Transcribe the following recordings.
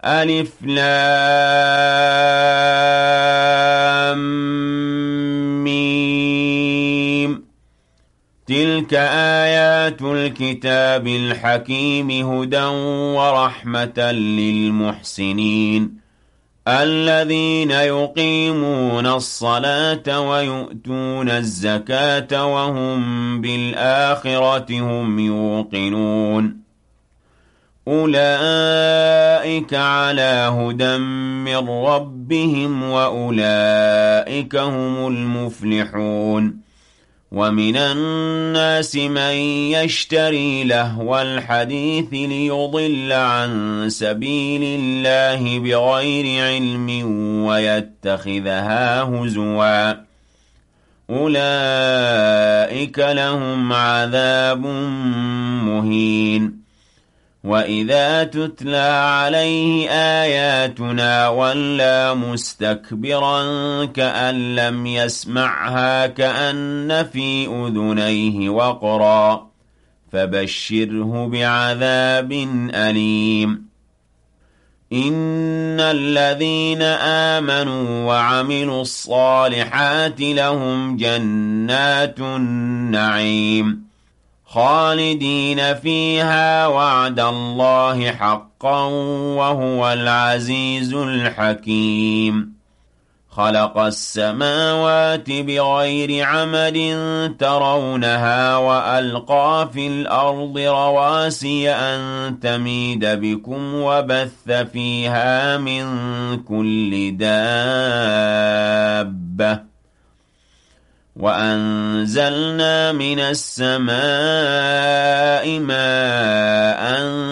ألف لام ميم. تلك آيات الكتاب الحكيم هدى ورحمة للمحسنين الذين يقيمون الصلاة ويؤتون الزكاة وهم بالآخرة هم يوقنون أولئك على هدى من ربهم وأولئك هم المفلحون ومن الناس من يشتري لهو الحديث ليضل عن سبيل الله بغير علم ويتخذها هزوا أولئك لهم عذاب مهين وإذا تتلى عليه آياتنا ولى مستكبرا كأن لم يسمعها كأن في أذنيه وقرا فبشره بعذاب أليم إن الذين آمنوا وعملوا الصالحات لهم جنات النعيم خالدين فيها وعد الله حقا وهو العزيز الحكيم خلق السماوات بغير عمد ترونها وألقى في الأرض رواسي أن تميد بكم وبث فيها من كل دابة وأنزلنا من السماء ماء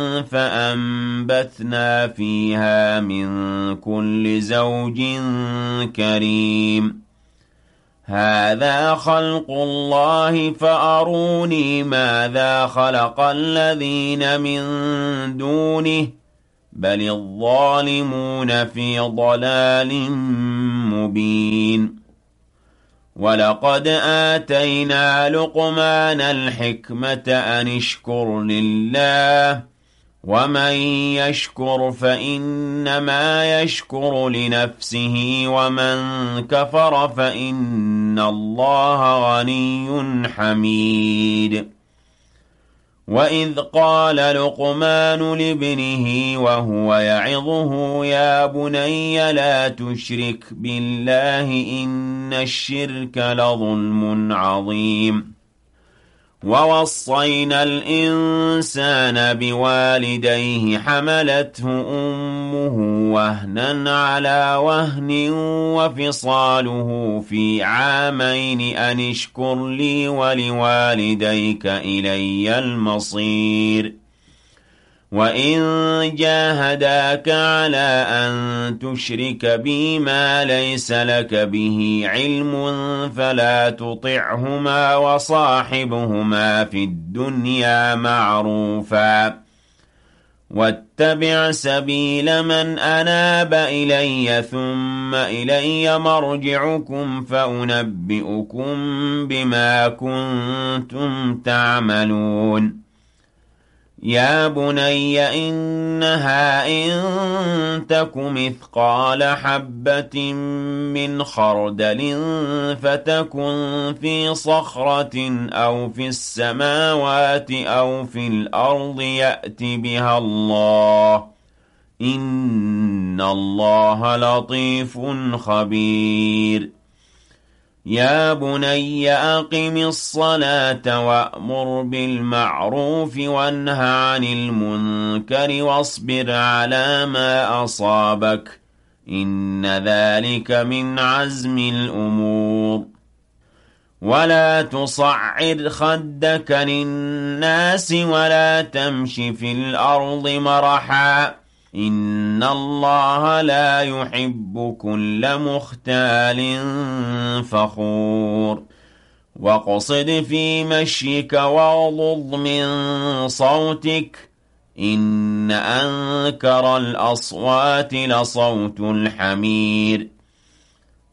فأنبتنا فيها من كل زوج كريم هذا خلق الله فأروني ماذا خلق الذين من دونه بل الظالمون في ضلال مبين ولقد آتينا لقمان الحكمة أن اشكر لله ومن يشكر فإنما يشكر لنفسه ومن كفر فإن الله غني حميد وإذ قال لقمان لابنه وهو يعظه يا بني لا تشرك بالله إن الشرك لظلم عظيم ووصينا الإنسان بوالديه حملته أمه وهنا على وهن وفصاله في عامين أن اشكر لي ولوالديك إلي المصير وإن جاهداك على أن تشرك بي ما ليس لك به علم فلا تطعهما وصاحبهما في الدنيا معروفا واتبع سبيل من أناب إلي ثم إلي مرجعكم فأنبئكم بما كنتم تعملون يا بني إنها إن تك مثقال حبة من خردل فتكن في صخرة أو في السماوات أو في الأرض يأت بها الله إن الله لطيف خبير يا بني أقم الصلاة وأمر بالمعروف وانه عن المنكر واصبر على ما أصابك إن ذلك من عزم الأمور ولا تصعر خدك للناس ولا تمش في الأرض مرحا إن الله لا يحب كل مختال فخور واقصد في مشيك واغضض من صوتك إن أنكر الأصوات لصوت الحمير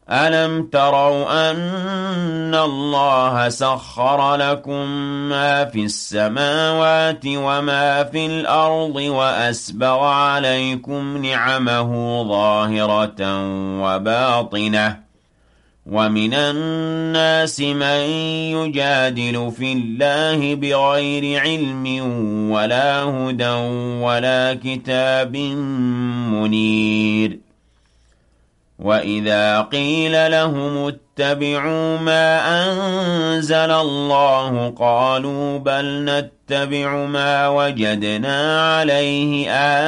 أَلَمْ تَرَوْا أَنَّ اللَّهَ سَخَّرَ لَكُم مَّا فِي السَّمَاوَاتِ وَمَا فِي الْأَرْضِ وَأَسْبَغَ عَلَيْكُمْ نِعَمَهُ ظَاهِرَةً وَبَاطِنَةً ۗ وَمِنَ النَّاسِ مَن يُجَادِلُ فِي اللَّهِ بِغَيْرِ عِلْمٍ وَلَا هُدًى وَلَا كِتَابٍ مُّنِيرٍ. وَإِذَا قِيلَ لَهُمُ اتَّبِعُوا مَا أَنزَلَ اللَّهُ قَالُوا بَلْ نَتَّبِعُ مَا وَجَدْنَا عَلَيْهِ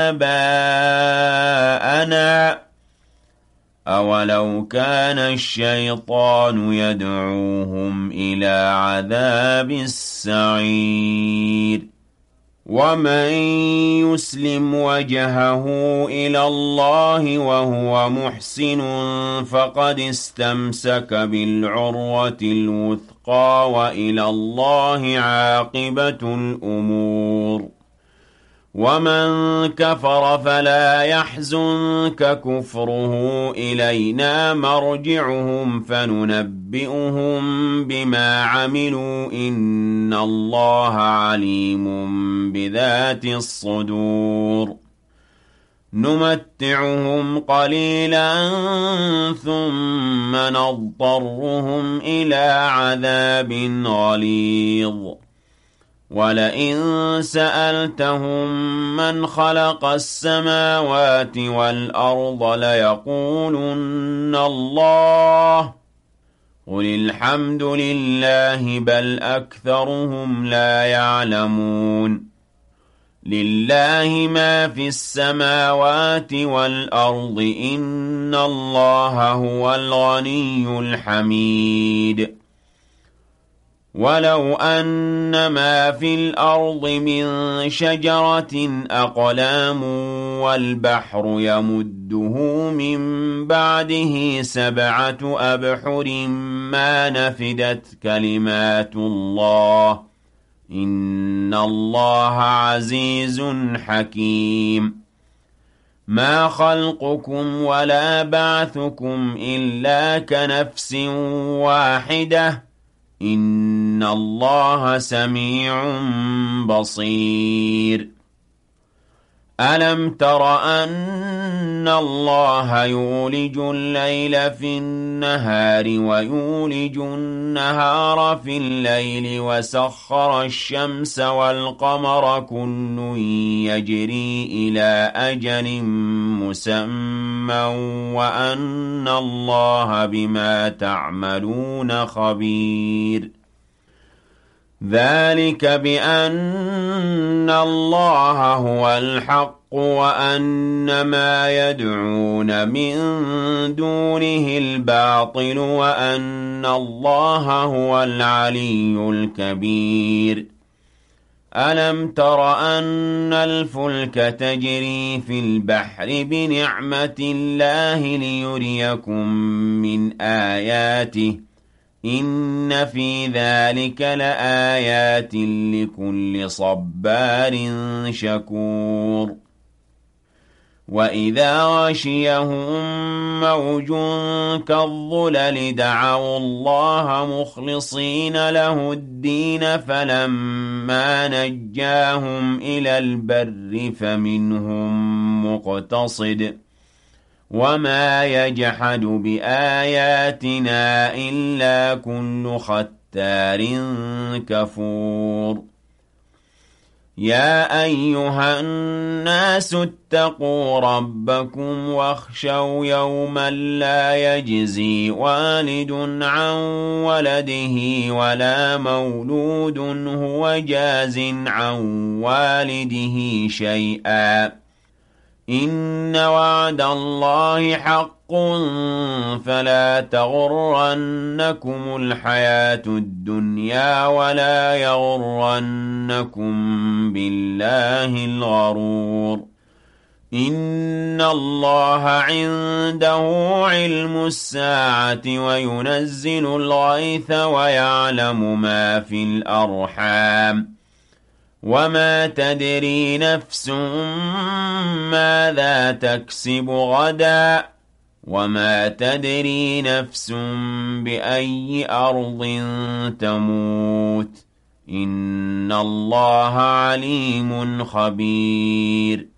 آبَاءَنَا ۚ أَوَلَوْ كَانَ الشَّيْطَانُ يَدْعُوهُمْ إِلَىٰ عَذَابِ السَّعِيرِ. وَمَن يُسْلِمْ وَجْهَهُ إِلَى اللَّهِ وَهُوَ مُحْسِنٌ فَقَدِ اسْتَمْسَكَ بِالْعُرْوَةِ الْوُثْقَىٰ ۗ وَإِلَى اللَّهِ عَاقِبَةُ الْأُمُورِ. وَمَن كَفَرَ فَلَا يَحْزُنكَ كُفْرُهُ ۖ إِلَيْنَا مَرْجِعُهُمْ فَنُنَبِّئُهُم بِمَا عَمِلُوا ۚ إِنَّ اللَّهَ عَلِيمٌ بِذَاتِ الصُّدُورِ. نُمَتِّعُهُمْ قَلِيلًا ثُمَّ نَضْطَرُّهُمْ إِلَىٰ عَذَابٍ غَلِيظٍ. وَلَئِن سَأَلْتَهُم مَّنْ خَلَقَ السَّمَاوَاتِ وَالْأَرْضَ لَيَقُولُنَّ اللَّهُ ۚ قُلِ الْحَمْدُ لِلَّهِ بَلْ أَكْثَرُهُمْ لَا يَعْلَمُونَ. لِلَّهِ مَا فِي السَّمَاوَاتِ وَالْأَرْضِ ۚ إِنَّ اللَّهَ هُوَ الْغَنِيُّ الْحَمِيدُ. وَلَوْ أَنَّ مَا فِي الْأَرْضِ مِن شَجَرَةٍ أَقْلَامٌ وَالْبَحْرُ يَمُدُّهُ مِن بَعْدِهِ 7 أَبْحُرٍ مَّا نَفِدَتْ كَلِمَاتُ اللَّهِ ۗ إِنَّ اللَّهَ عَزِيزٌ حَكِيمٌ. مَا خَلْقُكُمْ وَلَا بَعْثُكُمْ إِلَّا كَنَفْسٍ وَاحِدَةٍ ۗ إِنَّ اللَّهَ سَمِيعٌ بَصِيرٌ. أَلَمْ تَرَ أَنَّ اللَّهَ يُولِجُ اللَّيْلَ فِي النَّهَارِ وَيُولِجُ النَّهَارَ فِي اللَّيْلِ وَسَخَّرَ الشَّمْسَ وَالْقَمَرَ كُلٌّ يَجْرِي إِلَىٰ أَجَلٍ مُّسَمًّى وَأَنَّ اللَّهَ بِمَا تَعْمَلُونَ خَبِيرٌ. ذَٰلِكَ بِأَنَّ اللَّهَ هُوَ الْحَقُّ وَأَنَّ مَا يَدْعُونَ مِن دُونِهِ الْبَاطِلُ وَأَنَّ اللَّهَ هُوَ الْعَلِيُّ الْكَبِيرُ. أَلَمْ تَرَ أَنَّ الْفُلْكَ تَجْرِي فِي الْبَحْرِ بِنِعْمَتِ اللَّهِ لِيُرِيَكُم مِّنْ آيَاتِهِ ۚ إِنَّ فِي ذَٰلِكَ لَآيَاتٍ لِّكُلِّ صَبَّارٍ شَكُورٍ. وَإِذَا غَشِيَهُم مَّوْجٌ كَالظُّلَلِ دَعَوُا اللَّهَ مُخْلِصِينَ لَهُ الدِّينَ فَلَمَّا نَجَّاهُمْ إِلَى الْبَرِّ فَمِنْهُم مُّقْتَصِدٌ ۚ وَمَا يَجْحَدُ بِآيَاتِنَا إِلَّا كُلُّ خَتَّارٍ كَفُورٍ. يَا أَيُّهَا النَّاسُ اتَّقُوا رَبَّكُمْ وَاخْشَوْا يَوْمًا لَّا يَجْزِي وَالِدٌ عَن وَلَدِهِ وَلَا مَوْلُودٌ هُوَ جَازٍ عَن وَالِدِهِ شَيْئًا ۚ إِنَّ وَعْدَ اللَّهِ حَقٌّ فَلَا تَغُرَّنَّكُمُ الْحَيَاةُ الدُّنْيَا وَلَا يَغُرَّنَّكُم بِاللَّهِ الْغَرُورُ. إِنَّ اللَّهَ عِندَهُ عِلْمُ السَّاعَةِ وَيُنَزِّلُ الْغَيْثَ وَيَعْلَمُ مَا فِي الْأَرْحَامِ ۖ وَمَا تَدْرِي نَفْسٌ مَّاذَا تَكْسِبُ غَدًا ۖ وما تدري نفس بأي أرض تموت إن الله عليم خبير